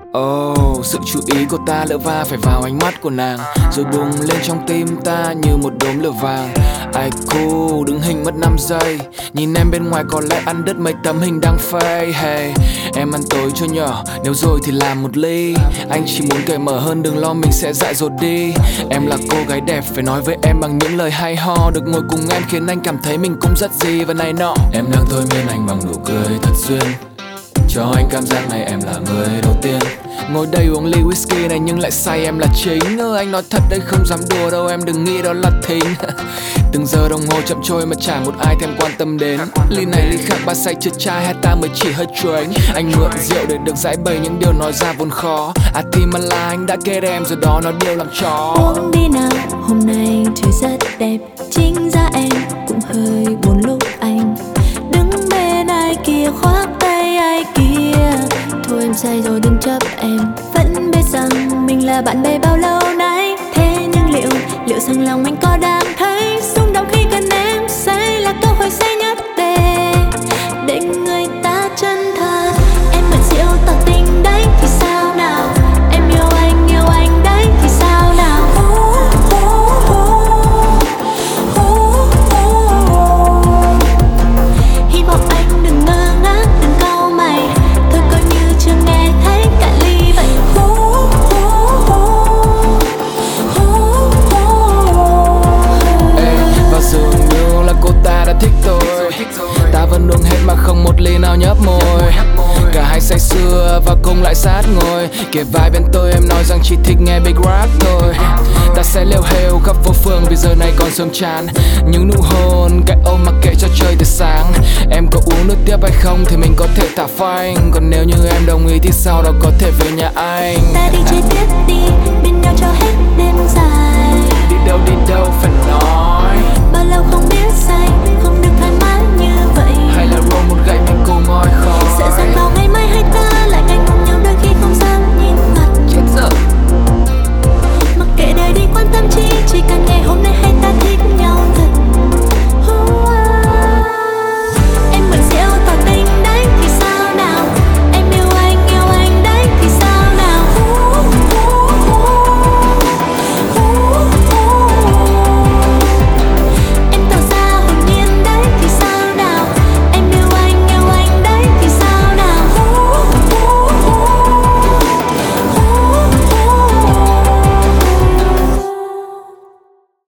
Sự chú ý của ta lỡ va phải vào ánh mắt của nàng, rồi bùng lên trong tim ta như một đốm lửa vàng. Ai cool, đứng hình mất 5 giây. Nhìn em bên ngoài có lẽ ăn đứt mấy tấm hình đăng phây. Hey, em ăn tối cho nhỏ, nếu rồi thì làm một ly. Anh chỉ muốn cởi mở hơn, đừng lo mình sẽ dại dột đi. Em là cô gái đẹp, phải nói với em bằng những lời hay ho. Được ngồi cùng em khiến anh cảm thấy mình cũng rất gì và này nọ. Em đang thôi miên anh bằng nụ cười thật duyên, cho anh cảm giác này em là người đầu tiên. Ngồi đây uống ly whisky này nhưng lại say em là chính. Anh nói thật đây không dám đùa đâu, em đừng nghĩ đó là thính. Từng giờ đồng hồ chậm trôi mà chả một ai thèm quan tâm đến. Ly này ly khác, ba say chưa chai hay ta mới chỉ hơi drink. Anh mượn rượu để được giải bày những điều nói ra vốn khó. À thì mà là anh đã ghét em rồi đó, nói điều làm chó. Uống đi nào, hôm nay trời rất đẹp. Chính ra em cũng hơi buồn lúc anh đứng bên ai kia khoác tay ai kia. Thôi em say rồi đừng chấp em, vẫn biết rằng mình là bạn bè bao lâu nay. Thế nhưng liệu rằng lòng anh có đang thấy xung động khi cần em say là cơ hội say nhất để người ta chân thật. Em mượn rượu tỏ tình đấy thì sao nào, em yêu anh đấy thì sao nào. Hy vọng anh đừng ngơ ngác, đừng cau mày, thôi coi như chưa nghe thấy cả ly vậy. Và dường như là cô ta đã thích tôi. Ta vẫn uống hết mà không một ly nào nhấp môi. Cả hai say sưa và cùng lại sát ngồi, kề vai bên tôi em nói rằng chỉ thích nghe big rap thôi. Ta sẽ lêu hêu khắp phố phường vì giờ này còn sớm chán. Những nụ hôn cái ôm mặc kệ cho trời từ sáng. Em có uống nước tiếp hay không thì mình có thể thả phanh. Còn nếu như em đồng ý thì sau đó có thể về nhà anh. Ta đi chơi tiếp đi, bên nhau cho hết đêm dài. Đi đâu phải nói.